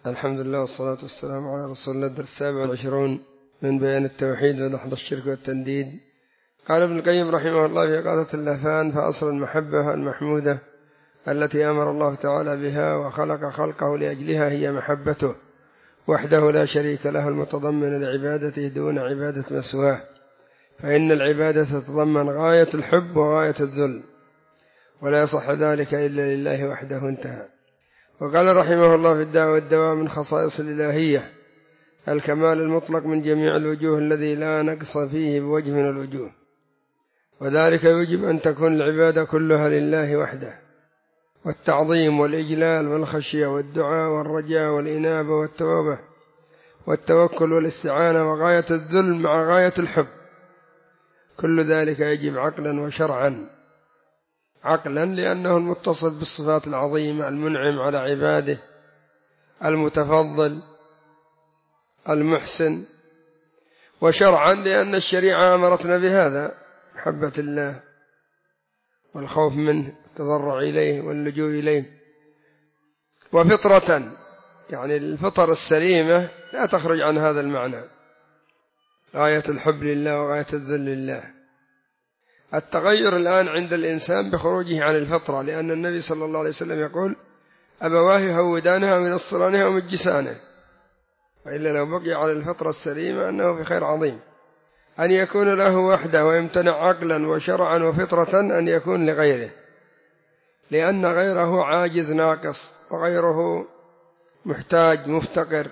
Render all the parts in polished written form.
الحمد لله والصلاة والسلام على رسول الله. الدرس 27 من بيان التوحيد ودحض الشرك والتنديد. قال ابن القيم رحمه الله في إغاثة اللهفان: فأصل المحبة المحمودة التي أمر الله تعالى بها وخلق خلقه لأجلها هي محبته وحده لا شريك له، المتضمن لعبادته دون عبادة ما سواه، فإن العبادة تتضمن غاية الحب وغاية الذل، ولا يصح ذلك إلا لله وحده. انتهى. وقال رحمه الله في الدعوة والدواء: من خصائص الإلهية الكمال المطلق من جميع الوجوه الذي لا نقص فيه بوجه من الوجوه، وذلك يجب أن تكون العبادة كلها لله وحده، والتعظيم والإجلال والخشية والدعاء والرجاء والإنابة والتوبة والتوكل والاستعانة وغاية الذل مع غاية الحب، كل ذلك يجب عقلا وشرعا. عقلا لأنه المتصف بالصفات العظيمة، المنعم على عباده، المتفضل، المحسن. وشرعا لأن الشريعة أمرتنا بهذا: محبة الله والخوف منه والتضرع إليه واللجوء إليه. وفطرة يعني الفطر السليمة لا تخرج عن هذا المعنى، غاية الحب لله وغاية الذل لله. التغير الآن عند الإنسان بخروجه عن الفطرة، لأن النبي صلى الله عليه وسلم يقول: أبواه يهودانها وينصرانها ومجسانه، وإلا لو بقي على الفطرة السليمة أنه في خير عظيم. أن يكون له وحده ويمتنع عقلا وشرعا وفطرة أن يكون لغيره، لأن غيره عاجز ناقص، وغيره محتاج مفتقر،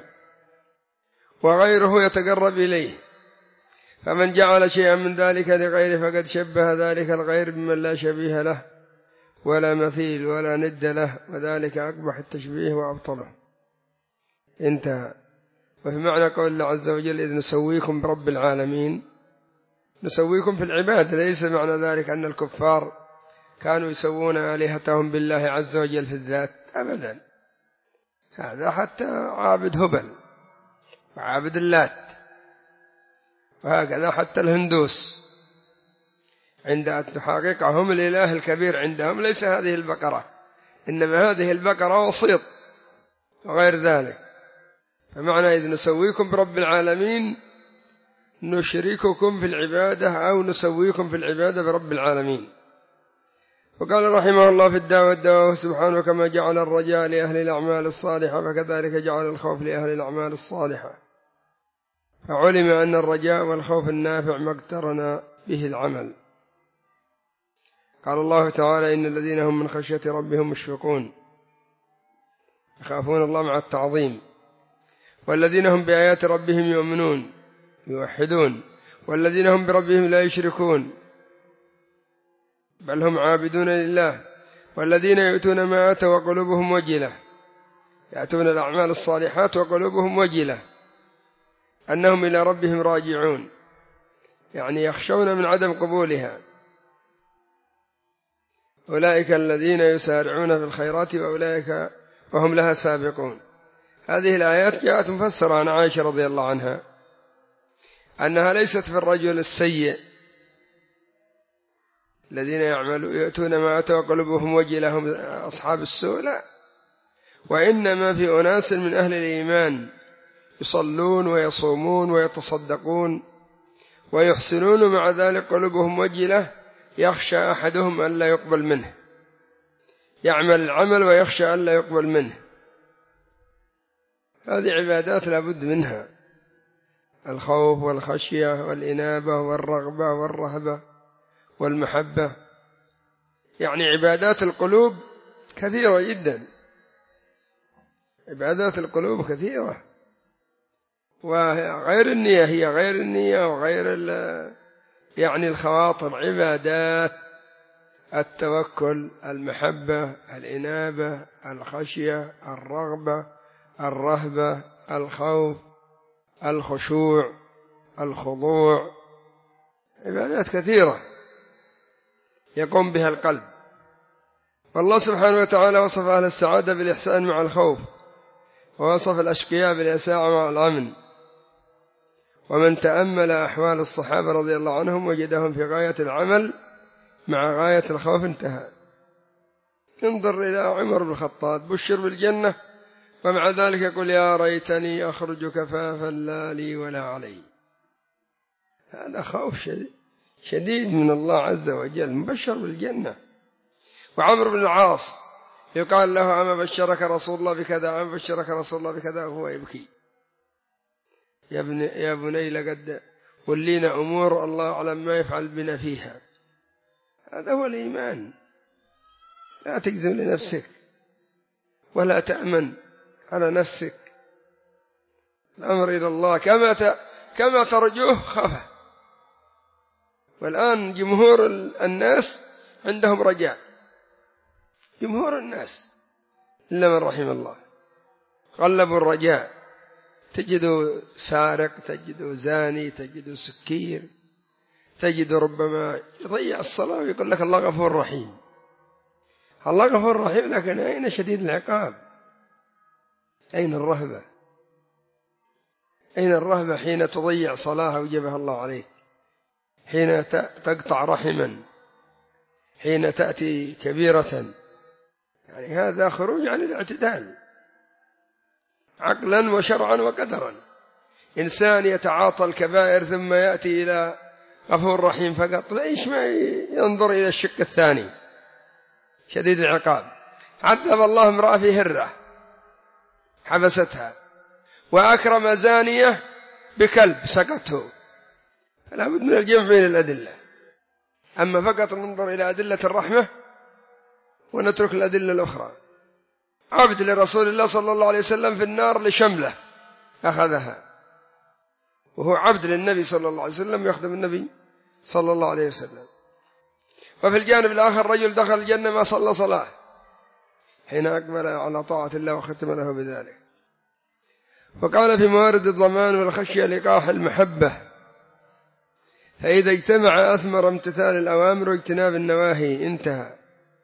وغيره يتقرب إليه، فمن جعل شيئا من ذلك لغيره فقد شبه ذلك الغير بمن لا شبيه له ولا مثيل ولا ند له، وذلك أقبح التشبيه وأبطله. انتهى. وفي معنى قول الله عز وجل: إذ نسويكم برب العالمين، نسويكم في العبادة، ليس معنى ذلك أن الكفار كانوا يسوون آلهتهم بالله عز وجل في الذات، أبدا. هذا حتى عابد هبل وعابد اللات، وهكذا حتى الهندوس عند أن تحققهم الإله الكبير عندهم ليس هذه البقرة، إنما هذه البقرة وسيط وغير ذلك. فمعنى إذ نسويكم برب العالمين نشرككم في العبادة أو نسويكم في العبادة برب العالمين. وقال رحمه الله في الدعوة والدواء: سبحانه كما جعل الرجاء لأهل الأعمال الصالحة فكذلك جعل الخوف لأهل الأعمال الصالحة، فعلم أن الرجاء والخوف النافع ما اقترن به العمل. قال الله تعالى: إن الذين هم من خشية ربهم مشفقون، يخافون الله مع التعظيم. والذين هم بآيات ربهم يؤمنون يوحدون، والذين هم بربهم لا يشركون بل هم عابدون لله. والذين يؤتون ما آتوا وقلوبهم وجلة، يأتون الأعمال الصالحات وقلوبهم وجلة أنهم إلى ربهم راجعون، يعني يخشون من عدم قبولها. أولئك الذين يسارعون في الخيرات وأولئك وهم لها سابقون. هذه الآيات جاءت مفسرة عن عائشة رضي الله عنها أنها ليست في الرجل السيء الذين يأتون ما آتوا وقلوبهم وجلة هم أصحاب السوء، لا، وإنما في أناس من أهل الإيمان يصلون ويصومون ويتصدقون ويحسنون مع ذلك قلوبهم وجلة، يخشى أحدهم أن لا يقبل منه، يعمل العمل ويخشى أن لا يقبل منه. هذه عبادات لا بد منها: الخوف والخشية والإنابة والرغبة والرهبة والمحبة، يعني عبادات القلوب كثيرة جدا، عبادات القلوب كثيرة، وغير النية، هي غير النية وغير يعني الخواطر، عبادات التوكل، المحبة، الإنابة، الخشية، الرغبة، الرهبة، الخوف، الخشوع، الخضوع، عبادات كثيرة يقوم بها القلب. والله سبحانه وتعالى وصف أهل السعادة بالإحسان مع الخوف، ووصف الأشقياء بالإساءة مع الأمن. ومن تأمل أحوال الصحابة رضي الله عنهم وجدهم في غاية العمل مع غاية الخوف. انتهى. انظر إلى عمر بن الخطاب: بشر بالجنة ومع ذلك يقول يا ريتني أخرج كفافا لا لي ولا علي. هذا خوف شديد من الله عز وجل، مبشر بالجنة. وعمرو بن العاص يقال له أما بشرك رسول الله بكذا، أما بشرك رسول الله بكذا، وهو يبكي يا بني لقد ولينا أمور الله أعلم ما يفعل بنا فيها. هذا هو الإيمان. لا تجزم لنفسك ولا تأمن على نفسك، الأمر إلى الله كما ترجوه خفه. والآن جمهور الناس عندهم رجاء، جمهور الناس إلا من رحم الله غلبوا الرجاء. تجد سارق، تجد زاني، تجد سكير، تجد ربما يضيع الصلاة ويقول لك الله غفور رحيم. الله غفور رحيم، لكن أين شديد العقاب؟ أين الرهبة؟ أين الرهبة حين تضيع صلاة أوجبها الله عليك، حين تقطع رحما، حين تأتي كبيرة؟ يعني هذا خروج عن الاعتدال عقلا وشرعا وقدرا. إنسان يتعاطى الكبائر ثم يأتي إلى غفور رحيم فقط، ليش ما ينظر إلى الشق الثاني شديد العقاب؟ عذب الله امرأة في هرة حبستها، وأكرم زانية بكلب سقته. فلا بد من الجمع بين الأدلة. أما فقط ننظر إلى أدلة الرحمة ونترك الأدلة الأخرى. عبد لرسول الله صلى الله عليه وسلم في النار لشملة أخذها، وهو عبد للنبي صلى الله عليه وسلم يخدم النبي صلى الله عليه وسلم. وفي الجانب الآخر رجل دخل الجنة ما صلى صلاة حين أقبل على طاعة الله وختم له بذلك. وقال في موارد الضمان والخشية لقاح المحبة، فإذا اجتمع أثمر امتثال الأوامر واجتناب النواهي. انتهى.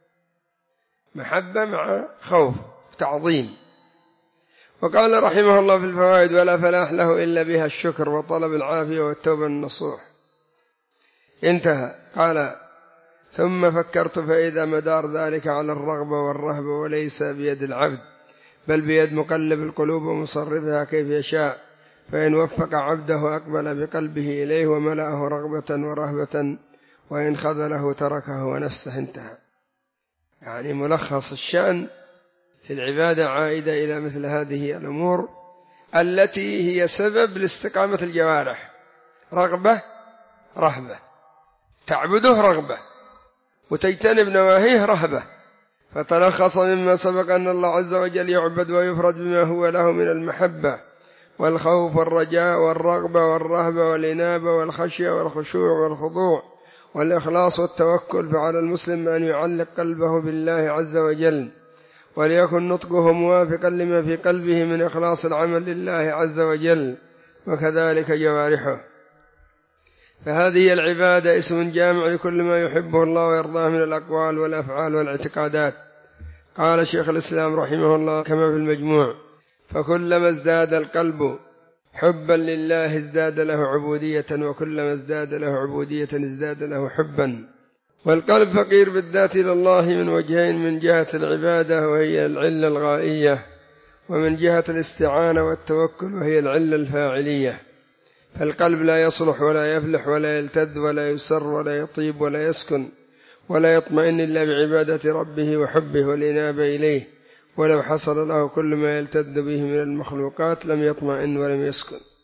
محبة مع خوف تعظيم. وقال رحمه الله في الفوائد ولا فلاح له إلا بها الشكر وطلب العافية والتوبة النصوح. انتهى. قال ثم فكرت فإذا مدار ذلك على الرغبة والرهبة، وليس بيد العبد بل بيد مقلب القلوب ومصرفها كيف يشاء، فإن وفق عبده أقبل بقلبه إليه وملأه رغبة ورهبة، وإن خذله تركه ونفسه. انتهى. يعني ملخص الشأن في العبادة عائدة إلى مثل هذه الأمور التي هي سبب لاستقامة الجوارح. رغبة رهبة، تعبده رغبة وتجتنب نواهيه رهبة. فتلخص مما سبق أن الله عز وجل يعبد ويفرد بما هو له من المحبة والخوف والرجاء والرغبة والرهبة والإنابة والخشية والخشوع والخضوع والإخلاص والتوكل. فعلى المسلم أن يعلق قلبه بالله عز وجل، وليكن نطقه موافقا لما في قلبه من إخلاص العمل لله عز وجل، وكذلك جوارحه. فهذه العبادة اسم جامع لكل ما يحبه الله ويرضاه من الأقوال والأفعال والاعتقادات. قال شيخ الإسلام رحمه الله كما في المجموع: فكلما ازداد القلب حبا لله ازداد له عبودية، وكلما ازداد له عبودية ازداد له حبا. والقلب فقير بالذات إلى الله من وجهين: من جهة العبادة وهي العلة الغائية، ومن جهة الاستعانة والتوكل وهي العلة الفاعلية. فالقلب لا يصلح ولا يفلح ولا يلتذ ولا يسر ولا يطيب ولا يسكن ولا يطمئن إلا بعبادة ربه وحبه والإنابة إليه. ولو حصل له كل ما يلتذ به من المخلوقات لم يطمئن ولم يسكن.